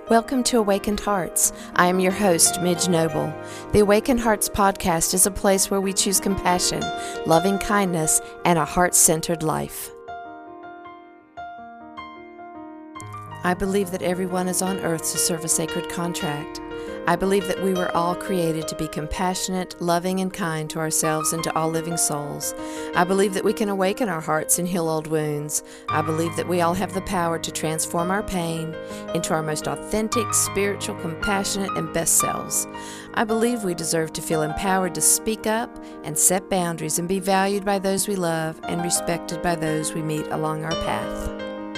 Welcome to Awakened Hearts. I am your host, Midge Noble. The Awakened Hearts podcast is a place where we choose compassion, loving kindness, and a heart-centered life. I believe that everyone is on earth to serve a sacred contract. I believe that we were all created to be compassionate, loving, and kind to ourselves and to all living souls. I believe that we can awaken our hearts and heal old wounds. I believe that we all have the power to transform our pain into our most authentic, spiritual, compassionate, and best selves. I believe we deserve to feel empowered to speak up and set boundaries and be valued by those we love and respected by those we meet along our path.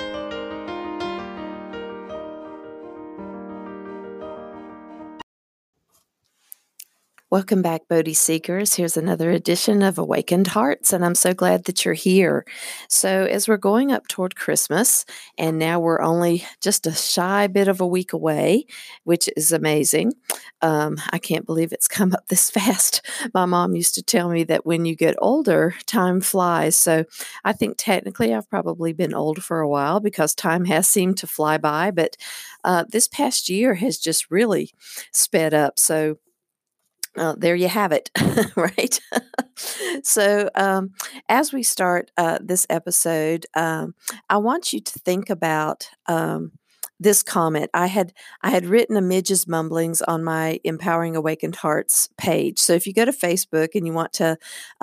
Welcome back, Bodhi Seekers. Here's another edition of Awakened Hearts, and I'm so glad that you're here. So as we're going up toward Christmas, and now we're only just a shy bit of a week away, which is amazing. I can't believe it's come up this fast. My mom used to tell me that when you get older, time flies. So I think technically I've probably been old for a while because time has seemed to fly by, but this past year has just really sped up. So there you have it, right? So, as we start this episode, I want you to think about this comment. I had written a Midge's Mumblings on my Empowering Awakened Hearts page. So, if you go to Facebook and you want to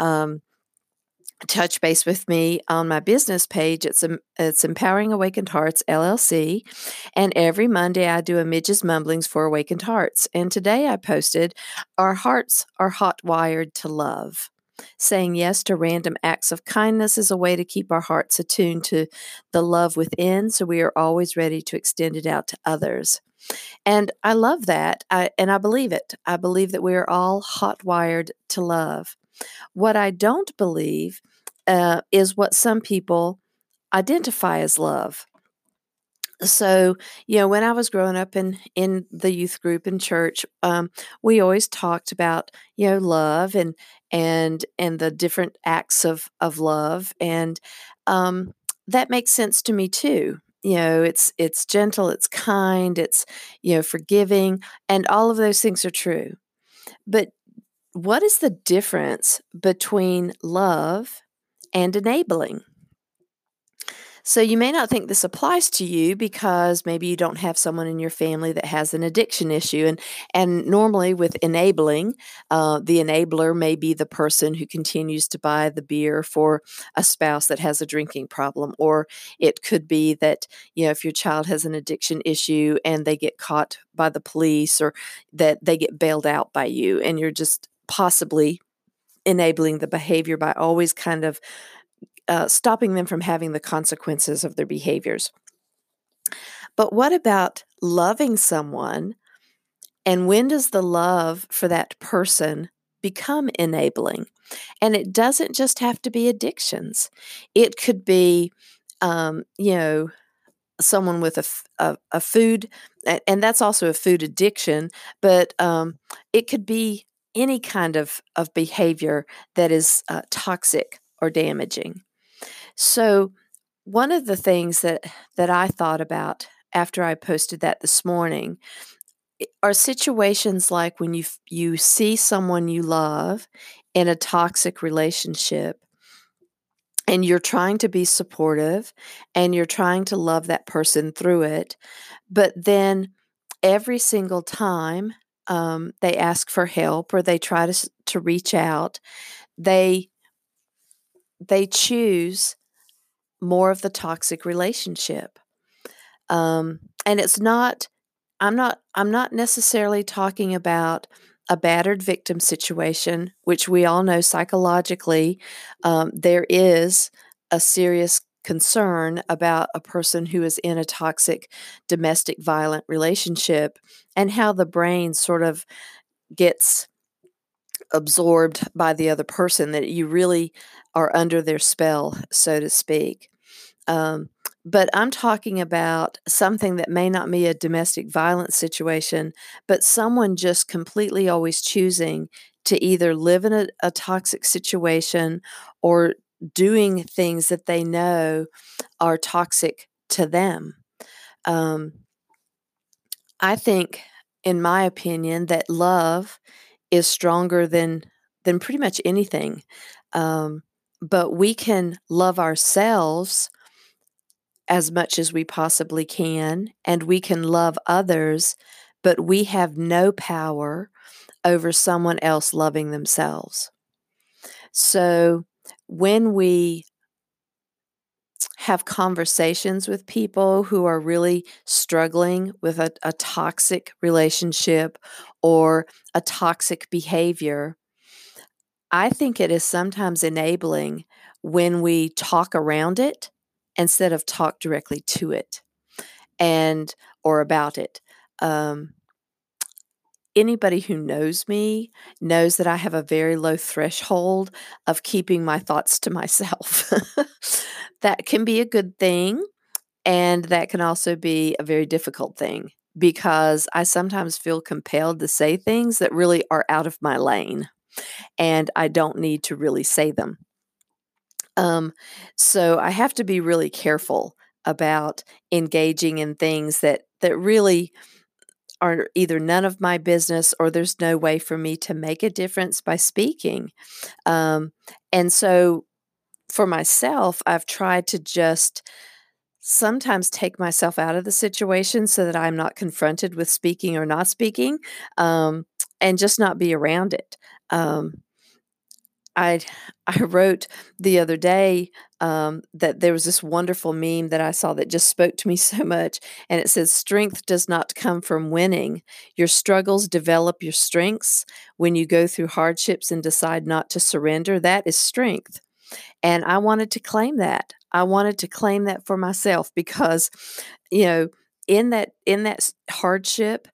touch base with me on my business page, it's Empowering Awakened Hearts LLC, and every Monday I do a Midge's Mumblings for Awakened Hearts. And today I posted, "Our hearts are hot-wired to love. Saying yes to random acts of kindness is a way to keep our hearts attuned to the love within, so we are always ready to extend it out to others." And I love that, and I believe it. I believe that we are all hot-wired to love. What I don't believe is what some people identify as love. So, when I was growing up in the youth group in church, we always talked about, love and the different acts of love, and that makes sense to me too. It's gentle, it's kind, it's forgiving, and all of those things are true. But what is the difference between love and enabling? So you may not think this applies to you because maybe you don't have someone in your family that has an addiction issue. And normally with enabling, the enabler may be the person who continues to buy the beer for a spouse that has a drinking problem. Or it could be that, if your child has an addiction issue and they get caught by the police, or that they get bailed out by you, and you're just possibly enabling the behavior by always kind of stopping them from having the consequences of their behaviors. But what about loving someone? And when does the love for that person become enabling? And it doesn't just have to be addictions. It could be, someone with a food, and that's also a food addiction, but it could be any kind of behavior that is toxic or damaging. So, one of the things that I thought about after I posted that this morning are situations like when you see someone you love in a toxic relationship, and you're trying to be supportive and you're trying to love that person through it, but then every single time they ask for help or they try to reach out, they choose more of the toxic relationship. And it's not, I'm not necessarily talking about a battered victim situation, which we all know psychologically, there is a serious concern about a person who is in a toxic domestic violent relationship and how the brain sort of gets absorbed by the other person, that you really are under their spell, so to speak. Um, but I'm talking about something that may not be a domestic violence situation, but someone just completely always choosing to either live in a toxic situation or doing things that they know are toxic to them. Um, I think, in my opinion, that love is stronger than pretty much anything. Um, but we can love ourselves as much as we possibly can, and we can love others, but we have no power over someone else loving themselves. So when we have conversations with people who are really struggling with a toxic relationship or a toxic behavior, I think it is sometimes enabling when we talk around it instead of talk directly to it and or about it. Um, Anybody who knows me knows that I have a very low threshold of keeping my thoughts to myself. That can be a good thing, and that can also be a very difficult thing because I sometimes feel compelled to say things that really are out of my lane, and I don't need to really say them. Um, so I have to be really careful about engaging in things that really are either none of my business or there's no way for me to make a difference by speaking. Um, and so for myself, I've tried to just sometimes take myself out of the situation so that I'm not confronted with speaking or not speaking, and just not be around it. Um, I I wrote the other day, that there was this wonderful meme that I saw that just spoke to me so much, and it says, "Strength does not come from winning. Your struggles develop your strengths. When you go through hardships and decide not to surrender, that is strength." And I wanted to claim that. I wanted to claim that for myself because, you know, in that hardship,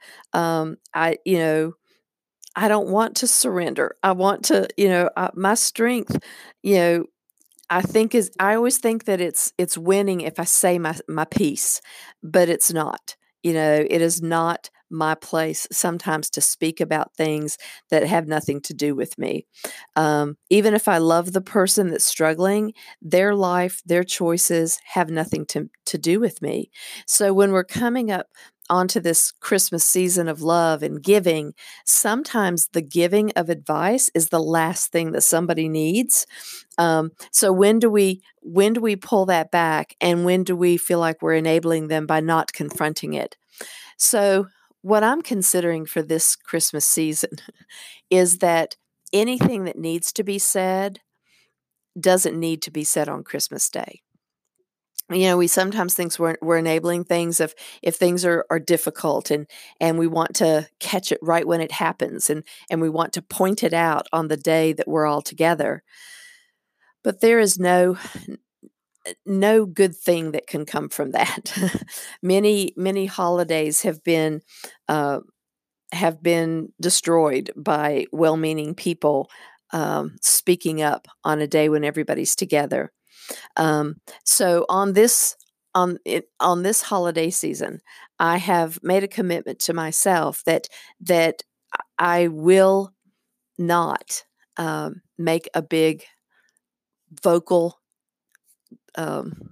I don't want to surrender. I want to, my strength, you know, I always think that it's winning if I say my piece, but it's not. It is not my place sometimes to speak about things that have nothing to do with me. Even if I love the person that's struggling, their life, their choices have nothing to do with me. So when we're coming up onto this Christmas season of love and giving, sometimes the giving of advice is the last thing that somebody needs. So when do we pull that back, and when do we feel like we're enabling them by not confronting it? So what I'm considering for this Christmas season is that anything that needs to be said doesn't need to be said on Christmas Day. We sometimes think we're enabling things if things are difficult, and we want to catch it right when it happens, and we want to point it out on the day that we're all together. But there is no good thing that can come from that. Many holidays uh, have been destroyed by well-meaning people speaking up on a day when everybody's together. So on this holiday season, I have made a commitment to myself that I will not make a big vocal. Um,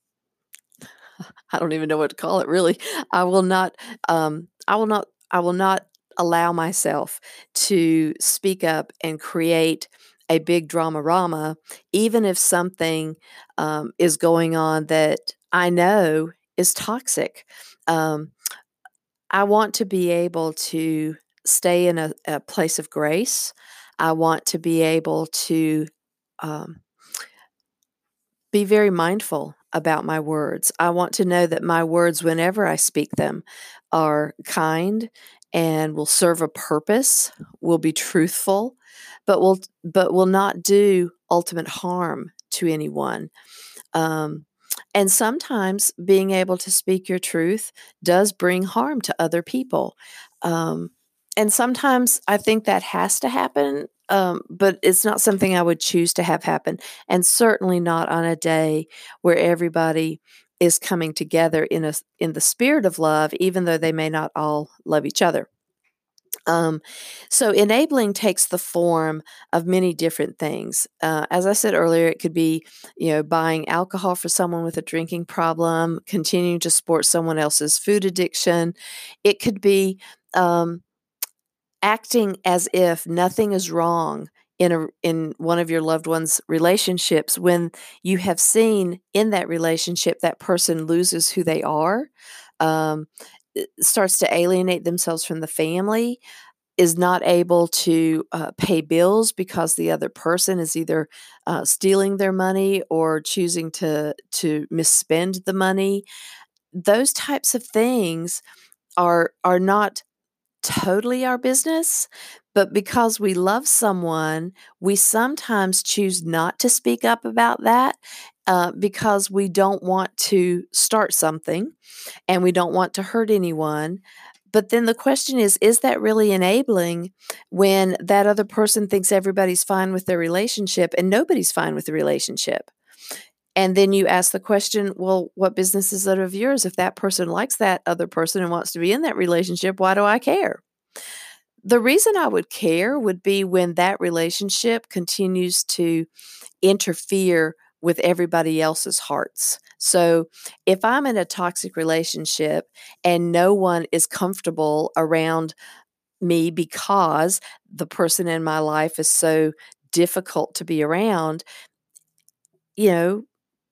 I don't even know what to call it really. I will not. I will not. I will not allow myself to speak up and create a big drama-rama, even if something is going on that I know is toxic. Um, I want to be able to stay in a place of grace. I want to be able to um, be very mindful about my words. I want to know that my words, whenever I speak them, are kind and will serve a purpose, will be truthful, but will not do ultimate harm to anyone. Um, and sometimes being able to speak your truth does bring harm to other people. Um, and sometimes I think that has to happen, but it's not something I would choose to have happen. And certainly not on a day where everybody is coming together in the spirit of love, even though they may not all love each other. Um, so enabling takes the form of many different things. As I said earlier, it could be, buying alcohol for someone with a drinking problem, continuing to support someone else's food addiction. It could be um, acting as if nothing is wrong in one of your loved ones' relationships when you have seen in that relationship that person loses who they are, um, starts to alienate themselves from the family, is not able to pay bills because the other person is either stealing their money or choosing to misspend the money. Those types of things are not totally our business, but because we love someone, we sometimes choose not to speak up about that because we don't want to start something and we don't want to hurt anyone. But then the question is that really enabling when that other person thinks everybody's fine with their relationship and nobody's fine with the relationship? And then you ask the question, well, what business is it of yours? If that person likes that other person and wants to be in that relationship, why do I care? The reason I would care would be when that relationship continues to interfere with everybody else's hearts. So, if I'm in a toxic relationship and no one is comfortable around me because the person in my life is so difficult to be around, you know,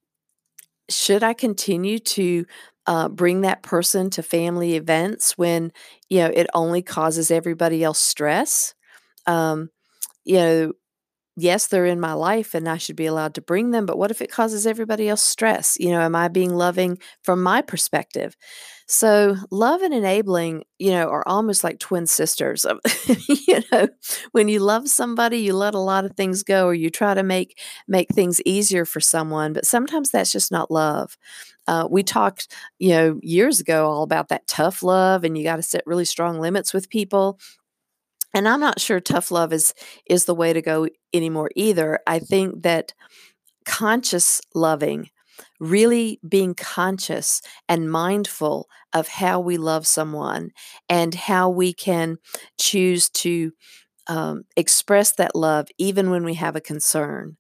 should I continue to bring that person to family events when, it only causes everybody else stress? Um, you know, yes, they're in my life and I should be allowed to bring them, but what if it causes everybody else stress? Am I being loving from my perspective? So, love and enabling, are almost like twin sisters. you know, when you love somebody, you let a lot of things go or you try to make things easier for someone, but sometimes that's just not love. We talked, years ago all about that tough love and you got to set really strong limits with people, and I'm not sure tough love is the way to go anymore either. I think that conscious loving, really being conscious and mindful of how we love someone and how we can choose to express that love even when we have a concern.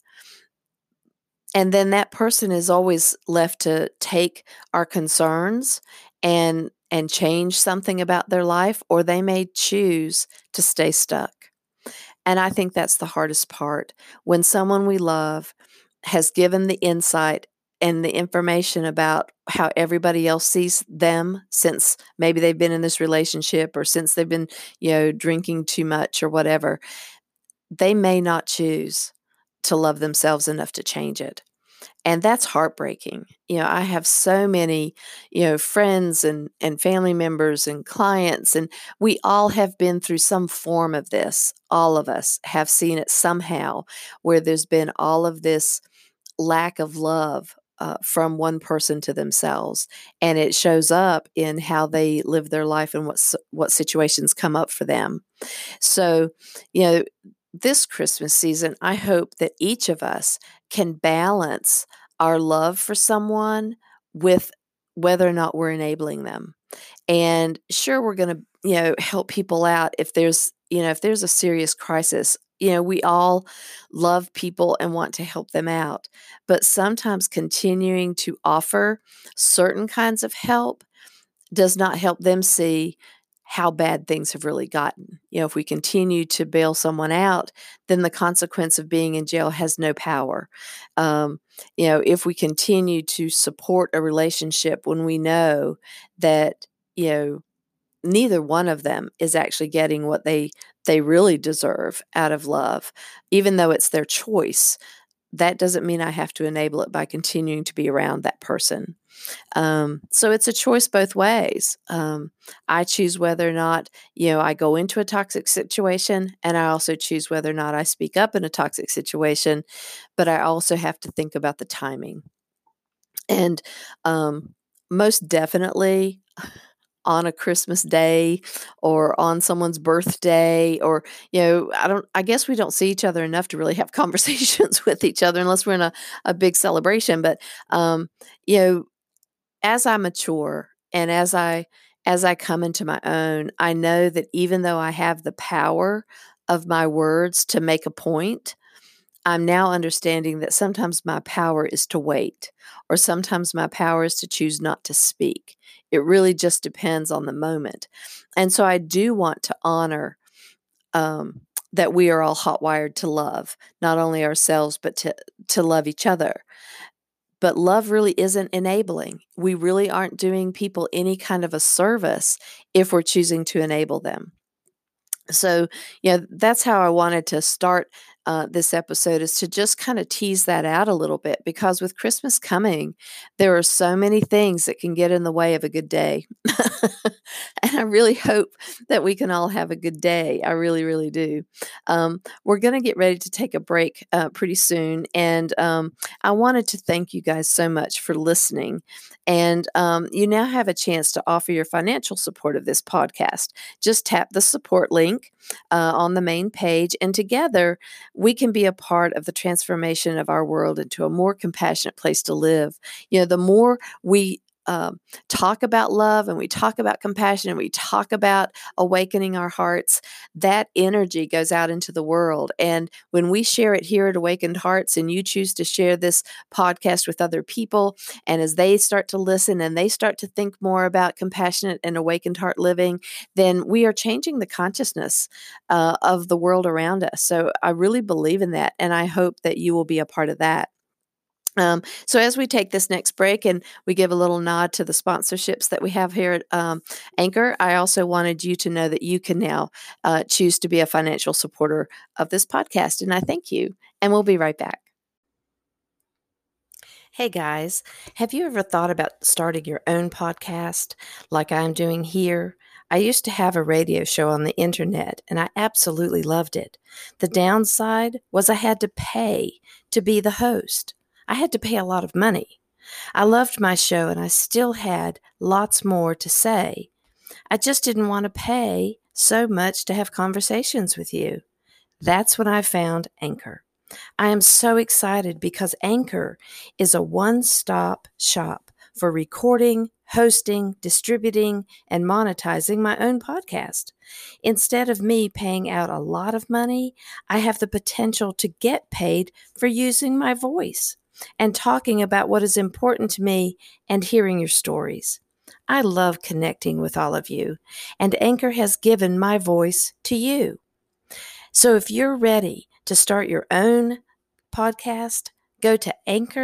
And then that person is always left to take our concerns and change something about their life, or they may choose to stay stuck. And I think that's the hardest part. When someone we love has given the insight and the information about how everybody else sees them since maybe they've been in this relationship or since they've been, drinking too much or whatever, they may not choose to love themselves enough to change it. And that's heartbreaking. I have so many, friends and family members and clients, and we all have been through some form of this. All of us have seen it somehow where there's been all of this lack of love from one person to themselves, and it shows up in how they live their life and what situations come up for them. So, you know, this Christmas season, I hope that each of us can balance our love for someone with whether or not we're enabling them. And sure, we're going to, help people out if there's a serious crisis. We all love people and want to help them out. But sometimes continuing to offer certain kinds of help does not help them see how bad things have really gotten. If we continue to bail someone out, then the consequence of being in jail has no power. If we continue to support a relationship when we know that, neither one of them is actually getting what they really deserve out of love, even though it's their choice, that doesn't mean I have to enable it by continuing to be around that person. So it's a choice both ways. I choose whether or not, I go into a toxic situation, and I also choose whether or not I speak up in a toxic situation, but I also have to think about the timing. And most definitely on a Christmas day or on someone's birthday, or I guess we don't see each other enough to really have conversations with each other unless we're in a big celebration. But you know as I mature and as I as I come into my own, I know that even though I have the power of my words to make a point, I'm now understanding that sometimes my power is to wait, or sometimes my power is to choose not to speak. It really just depends on the moment. And so I do want to honor um, that we are all hot wired to love, not only ourselves, but to love each other. But love really isn't enabling. We really aren't doing people any kind of a service if we're choosing to enable them. So, yeah, that's how I wanted to start this episode, is to just kind of tease that out a little bit, because with Christmas coming, there are so many things that can get in the way of a good day. And I really hope that we can all have a good day. I really, really do. We're going to get ready to take a break pretty soon. And I wanted to thank you guys so much for listening. And you now have a chance to offer your financial support of this podcast. Just tap the support link on the main page, and together we can be a part of the transformation of our world into a more compassionate place to live. The more we talk about love, and we talk about compassion, and we talk about awakening our hearts, that energy goes out into the world. And when we share it here at Awakened Hearts, and you choose to share this podcast with other people, and as they start to listen and they start to think more about compassionate and awakened heart living, then we are changing the consciousness of the world around us. So I really believe in that, and I hope that you will be a part of that. So as we take this next break and we give a little nod to the sponsorships that we have here at Anchor, I also wanted you to know that you can now choose to be a financial supporter of this podcast. And I thank you. And we'll be right back. Hey guys, have you ever thought about starting your own podcast like I'm doing here? I used to have a radio show on the internet, and I absolutely loved it. The downside was I had to pay to be the host. I had to pay a lot of money. I loved my show, and I still had lots more to say. I just didn't want to pay so much to have conversations with you. That's when I found Anchor. I am so excited because Anchor is a one-stop shop for recording, hosting, distributing, and monetizing my own podcast. Instead of me paying out a lot of money, I have the potential to get paid for using my voice and talking about what is important to me and hearing your stories. I love connecting with all of you, and Anchor has given my voice to you. So if you're ready to start your own podcast, go to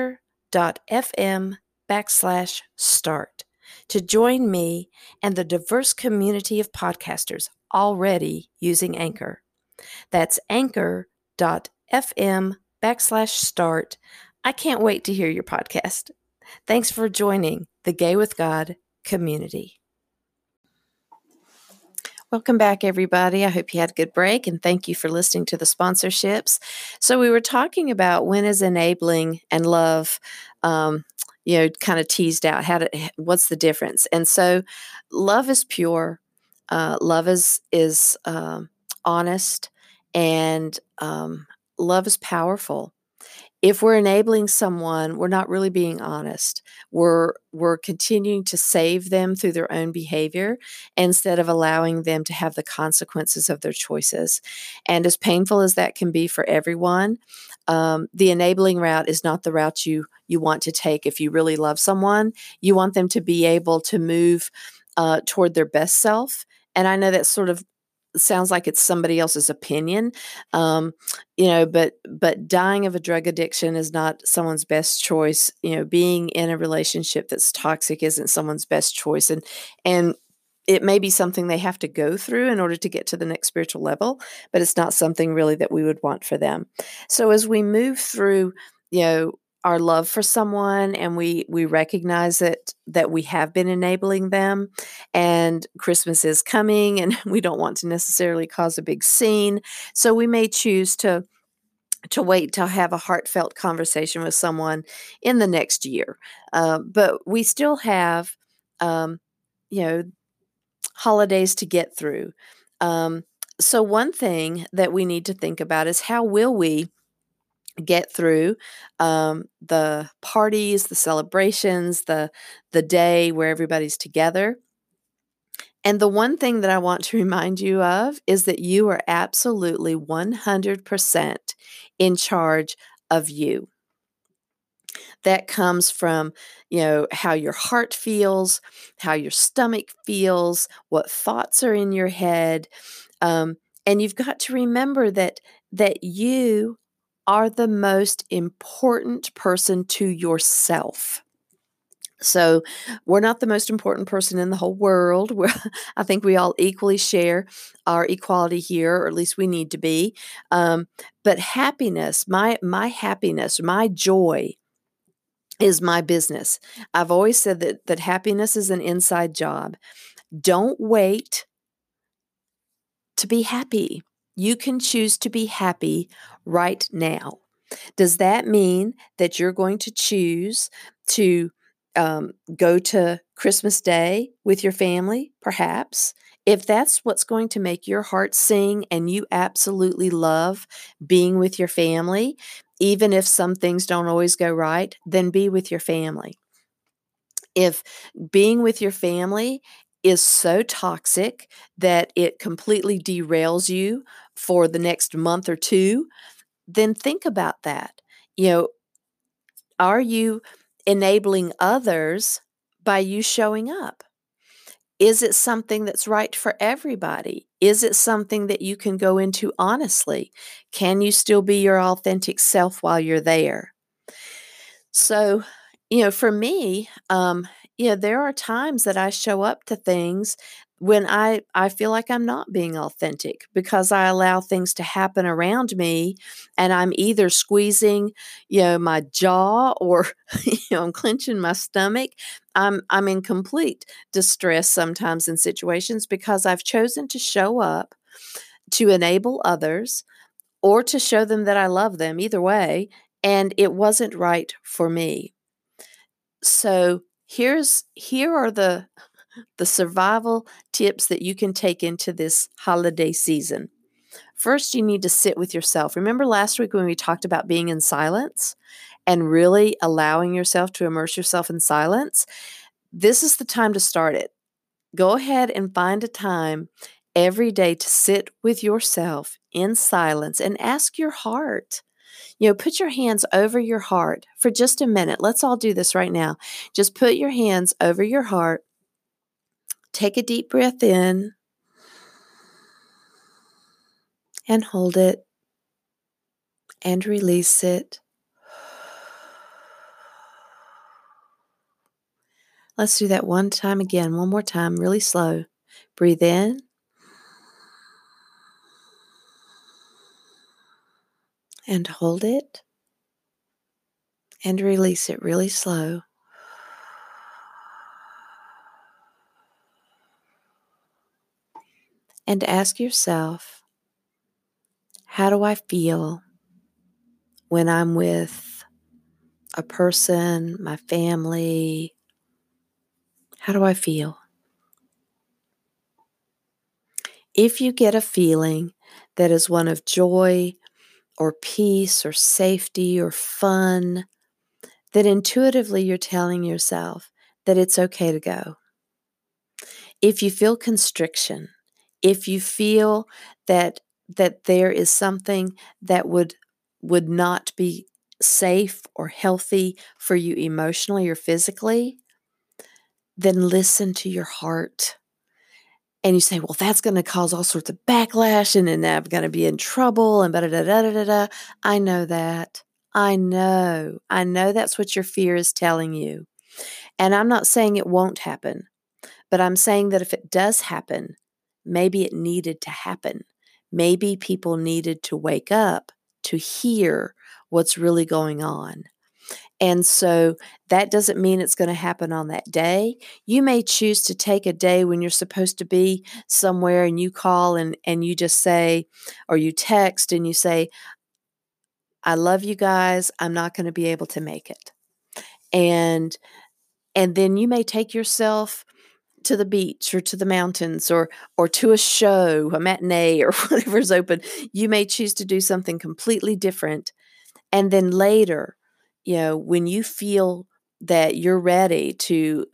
anchor.fm/start to join me and the diverse community of podcasters already using Anchor. That's anchor.fm/start. I can't wait to hear your podcast. Thanks for joining the Gay with God community. Welcome back, everybody. I hope you had a good break, and thank you for listening to the sponsorships. So we were talking about when is enabling and love, kind of teased out. What's the difference? And so, love is pure. Love is honest, and love is powerful. If we're enabling someone, we're not really being honest. We're continuing to save them through their own behavior instead of allowing them to have the consequences of their choices. And as painful as that can be for everyone, the enabling route is not the route you want to take. If you really love someone, you want them to be able to move toward their best self. And I know that sort of sounds like it's somebody else's opinion, but dying of a drug addiction is not someone's best choice. Being in a relationship that's toxic isn't someone's best choice, and it may be something they have to go through in order to get to the next spiritual level, but it's not something really that we would want for them. So as we move through, our love for someone, and we recognize that we have been enabling them, and Christmas is coming, and we don't want to necessarily cause a big scene, so we may choose to wait to have a heartfelt conversation with someone in the next year. But we still have, holidays to get through. So one thing that we need to think about is, how will we get through the parties, the celebrations, the day where everybody's together? And the one thing that I want to remind you of is that you are absolutely 100% in charge of you. That comes from, how your heart feels, how your stomach feels, what thoughts are in your head. And you've got to remember that you are the most important person to yourself. So we're not the most important person in the whole world. I think we all equally share our equality here, or at least we need to be. But happiness, my happiness, my joy is my business. I've always said that happiness is an inside job. Don't wait to be happy. You can choose to be happy right now. Does that mean that you're going to choose to go to Christmas Day with your family? Perhaps. If that's what's going to make your heart sing and you absolutely love being with your family, even if some things don't always go right, then be with your family. If being with your family is so toxic that it completely derails you for the next month or two, then think about that. You know, are you enabling others by you showing up? Is it something that's right for everybody? Is it something that you can go into honestly? Can you still be your authentic self while you're there? So, for me, there are times that I show up to things when I feel like I'm not being authentic because I allow things to happen around me and I'm either squeezing, my jaw or I'm clenching my stomach. I'm in complete distress sometimes in situations because I've chosen to show up to enable others or to show them that I love them, either way, and it wasn't right for me. So here are the survival tips that you can take into this holiday season. First, you need to sit with yourself. Remember last week when we talked about being in silence and really allowing yourself to immerse yourself in silence? This is the time to start it. Go ahead and find a time every day to sit with yourself in silence and ask your heart. Put your hands over your heart for just a minute. Let's all do this right now. Just put your hands over your heart. Take a deep breath in and hold it and release it. Let's do that one more time, really slow. Breathe in and hold it and release it really slow. And ask yourself, how do I feel when I'm with a person, my family? How do I feel? If you get a feeling that is one of joy or peace or safety or fun, then intuitively you're telling yourself that it's okay to go. If you feel constriction, if you feel that there is something that would not be safe or healthy for you emotionally or physically, then listen to your heart. And you say, well, that's going to cause all sorts of backlash and then I'm going to be in trouble and da-da-da-da-da-da. I know that. I know that's what your fear is telling you. And I'm not saying it won't happen, but I'm saying that if it does happen, maybe it needed to happen. Maybe people needed to wake up to hear what's really going on. And so that doesn't mean it's going to happen on that day. You may choose to take a day when you're supposed to be somewhere and you call and you just say, or you text and you say, I love you guys. I'm not going to be able to make it. And then you may take yourself to the beach or to the mountains or to a show, a matinee or whatever's open. You may choose to do something completely different. And then later, when you feel that you're ready to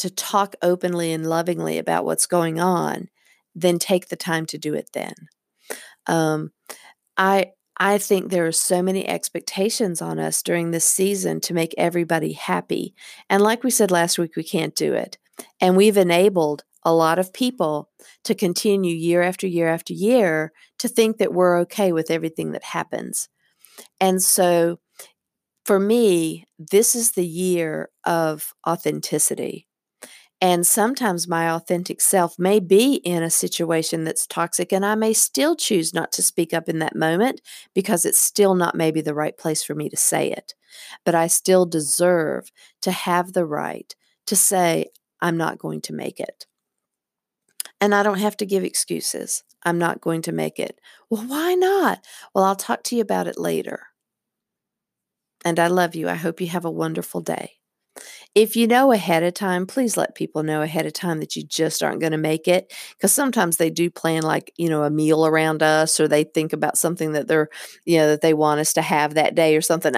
to talk openly and lovingly about what's going on, then take the time to do it then. Um, I think there are so many expectations on us during this season to make everybody happy. And like we said last week, we can't do it. And we've enabled a lot of people to continue year after year after year to think that we're okay with everything that happens. And so for me, this is the year of authenticity. And sometimes my authentic self may be in a situation that's toxic, and I may still choose not to speak up in that moment because it's still not maybe the right place for me to say it. But I still deserve to have the right to say, I'm not going to make it. And I don't have to give excuses. I'm not going to make it. Well, why not? Well, I'll talk to you about it later. And I love you. I hope you have a wonderful day. If you know ahead of time, please let people know ahead of time that you just aren't going to make it. Because sometimes they do plan like, a meal around us, or they think about something that that they want us to have that day or something.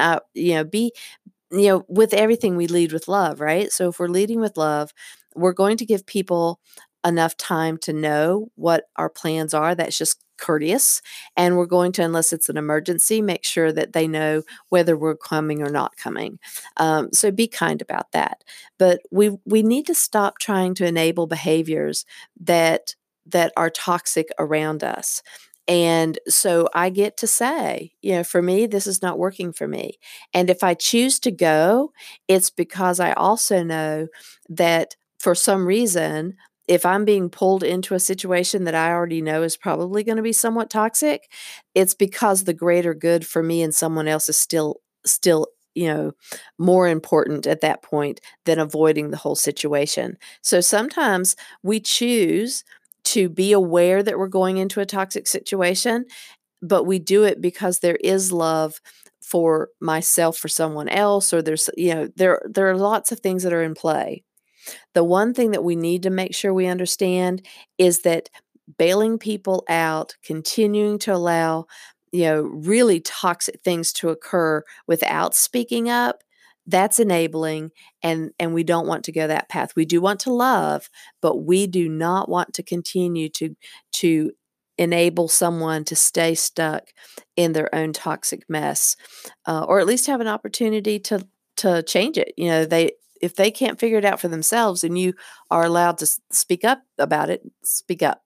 With everything we lead with love, right? So if we're leading with love, we're going to give people enough time to know what our plans are. That's just courteous. And we're going to, unless it's an emergency, make sure that they know whether we're coming or not coming. So be kind about that. But we need to stop trying to enable behaviors that are toxic around us. And so I get to say, for me, this is not working for me. And if I choose to go, it's because I also know that for some reason, if I'm being pulled into a situation that I already know is probably going to be somewhat toxic, it's because the greater good for me and someone else is still more important at that point than avoiding the whole situation. So sometimes we choose to be aware that we're going into a toxic situation, but we do it because there is love for myself, for someone else, or there are lots of things that are in play. The one thing that we need to make sure we understand is that bailing people out, continuing to allow, really toxic things to occur without speaking up, that's enabling, and we don't want to go that path. We do want to love, but we do not want to continue to enable someone to stay stuck in their own toxic mess, or at least have an opportunity to change it. If they can't figure it out for themselves and you are allowed to speak up about it, speak up.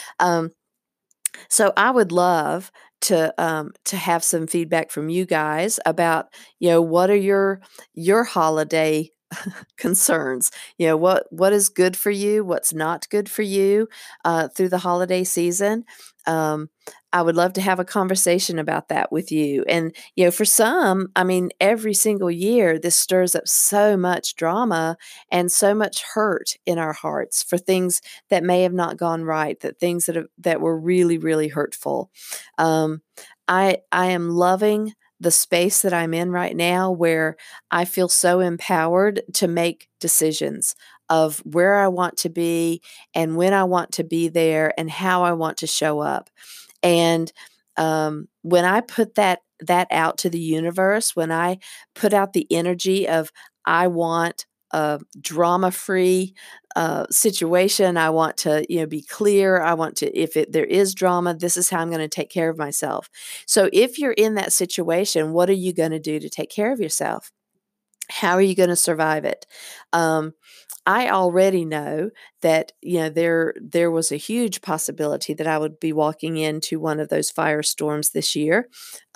So I would love to have some feedback from you guys about, what are your holiday concerns? What is good for you? What's not good for you through the holiday season? I would love to have a conversation about that with you. And, for some, I mean, every single year, this stirs up so much drama and so much hurt in our hearts for things that may have not gone right, that were really, really hurtful. I am loving the space that I'm in right now, where I feel so empowered to make decisions of where I want to be and when I want to be there and how I want to show up. And when I put that out to the universe, when I put out the energy of, I want a drama-free situation, I want to be clear. I want to, if there is drama, this is how I'm going to take care of myself. So if you're in that situation, what are you going to do to take care of yourself? How are you going to survive it? I already know that there was a huge possibility that I would be walking into one of those firestorms this year.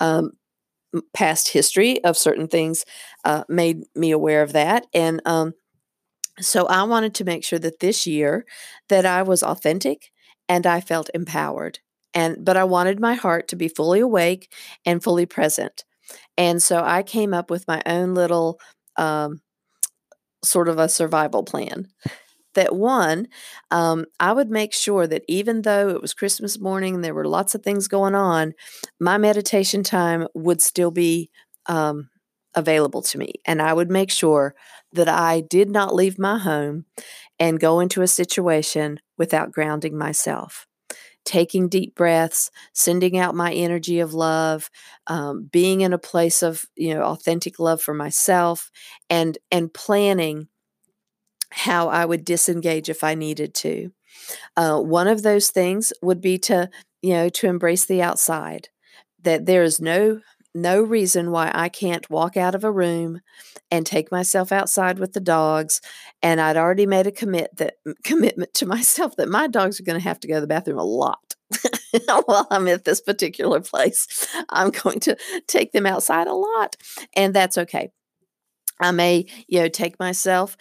Past history of certain things made me aware of that, and so I wanted to make sure that this year that I was authentic and I felt empowered, but I wanted my heart to be fully awake and fully present. And so I came up with my own little sort of a survival plan. That one, I would make sure that even though it was Christmas morning and there were lots of things going on, my meditation time would still be available to me. And I would make sure that I did not leave my home and go into a situation without grounding myself. Taking deep breaths, sending out my energy of love, being in a place of authentic love for myself, and planning how I would disengage if I needed to. One of those things would be to embrace the outside, that there is no reason why I can't walk out of a room and take myself outside with the dogs. And I'd already made a commitment to myself that my dogs are going to have to go to the bathroom a lot while I'm at this particular place. I'm going to take them outside a lot, and that's okay. I may, take myself,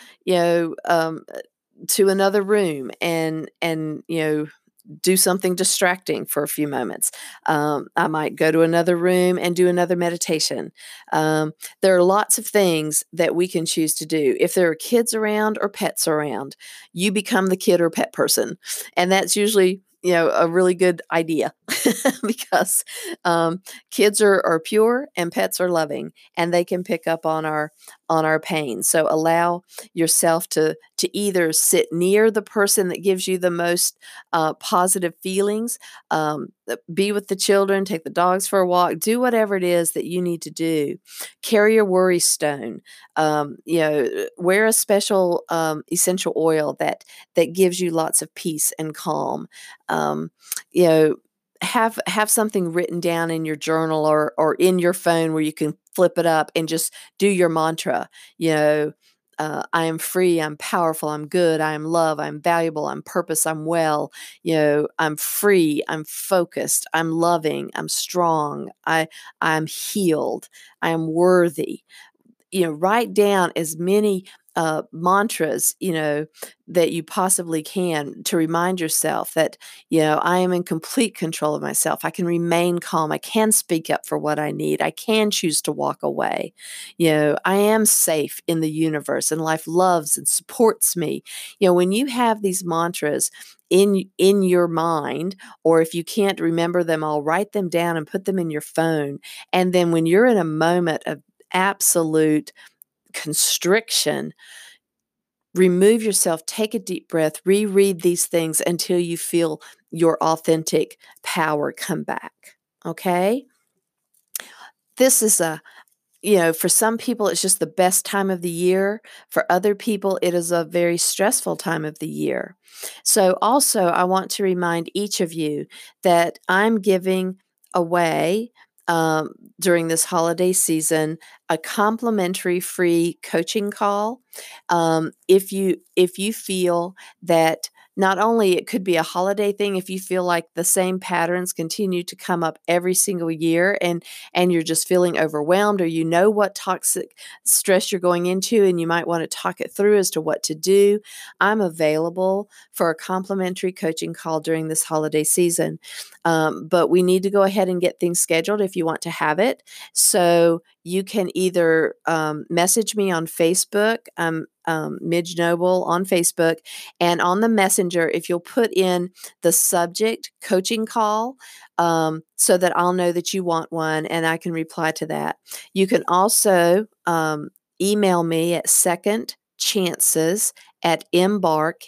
to another room and do something distracting for a few moments. I might go to another room and do another meditation. There are lots of things that we can choose to do. If there are kids around or pets around, you become the kid or pet person. And that's usually, a really good idea because kids are pure and pets are loving, and they can pick up on our pain. So allow yourself to either sit near the person that gives you the most positive feelings, be with the children, take the dogs for a walk, do whatever it is that you need to do. Carry your worry stone. Wear a special essential oil that gives you lots of peace and calm. Um, you know, have something written down in your journal or in your phone where you can flip it up and just do your mantra. I am free, I'm powerful, I'm good, I am love, I'm valuable, I'm purpose, I'm well. I'm free, I'm focused, I'm loving, I'm strong, I'm healed, I am worthy. Write down as many mantras, that you possibly can, to remind yourself that, I am in complete control of myself. I can remain calm. I can speak up for what I need. I can choose to walk away. I am safe in the universe, and life loves and supports me. When you have these mantras in your mind, or if you can't remember them all, write them down and put them in your phone. And then when you're in a moment of absolute constriction, remove yourself, take a deep breath, reread these things until you feel your authentic power come back. Okay? This is for some people, it's just the best time of the year. For other people, it is a very stressful time of the year. So also, I want to remind each of you that I'm giving away during this holiday season a complimentary free coaching call. If you feel that not only it could be a holiday thing, if you feel like the same patterns continue to come up every single year, and you're just feeling overwhelmed, or what toxic stress you're going into and you might want to talk it through as to what to do, I'm available for a complimentary coaching call during this holiday season. But we need to go ahead and get things scheduled if you want to have it. So you can either message me on Facebook. Midge Noble on Facebook, and on the messenger, if you'll put in the subject coaching call, so that I'll know that you want one and I can reply to that. You can also email me at secondchances@embarq,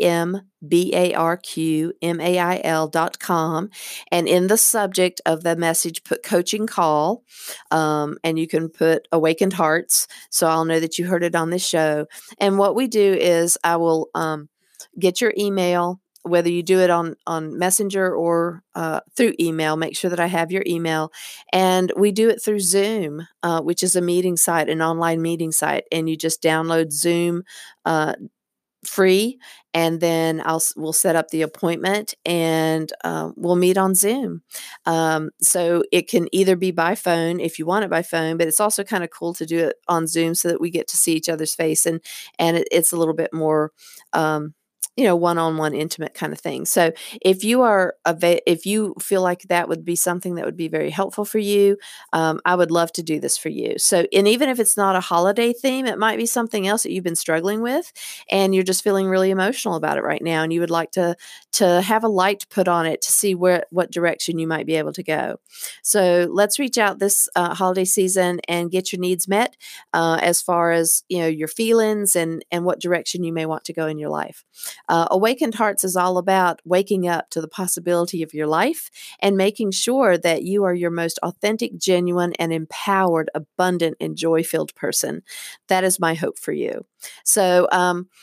embarqmail.com, and in the subject of the message, put coaching call, and you can put Awakened Hearts, so I'll know that you heard it on this show. And what we do is I will get your email, whether you do it on Messenger or through email. Make sure that I have your email. And we do it through Zoom, which is a meeting site, an online meeting site. And you just download Zoom free, and then we'll set up the appointment, and we'll meet on Zoom. So it can either be by phone if you want it by phone, but it's also kind of cool to do it on Zoom so that we get to see each other's face, and it's a little bit more one-on-one intimate kind of thing. So if you feel like that would be something that would be very helpful for you, I would love to do this for you. So, and even if it's not a holiday theme, it might be something else that you've been struggling with and you're just feeling really emotional about it right now, and you would like to have a light put on it to see what direction you might be able to go. So let's reach out this holiday season and get your needs met, as far as your feelings and what direction you may want to go in your life. Awakened Hearts is all about waking up to the possibility of your life and making sure that you are your most authentic, genuine, and empowered, abundant, and joy-filled person. That is my hope for you. So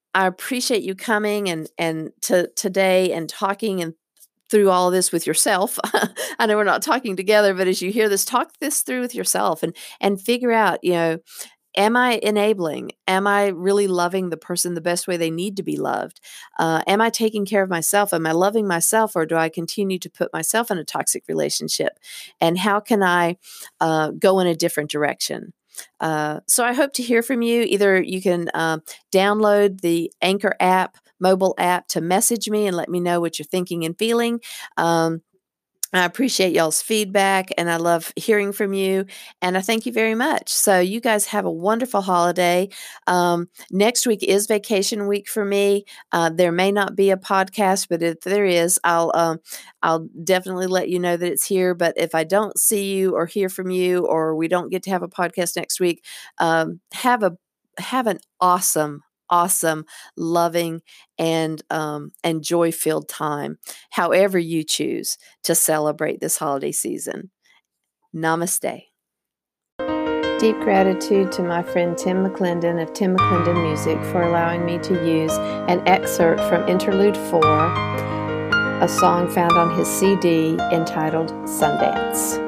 I appreciate you coming and to today and talking and through all of this with yourself. I know we're not talking together, but as you hear this, talk this through with yourself and figure out, am I enabling? Am I really loving the person the best way they need to be loved? Am I taking care of myself? Am I loving myself, or do I continue to put myself in a toxic relationship? And how can I go in a different direction? So I hope to hear from you. Either you can download the Anchor app, mobile app, to message me and let me know what you're thinking and feeling. I appreciate y'all's feedback, and I love hearing from you, and I thank you very much. So you guys have a wonderful holiday. Next week is vacation week for me. There may not be a podcast, but if there is, I'll definitely let you know that it's here. But if I don't see you or hear from you, or we don't get to have a podcast next week, have an awesome, loving, and joy-filled time, however you choose to celebrate this holiday season. Namaste. Deep gratitude to my friend Tim McClendon of Tim McClendon Music for allowing me to use an excerpt from Interlude 4, a song found on his CD entitled Sundance.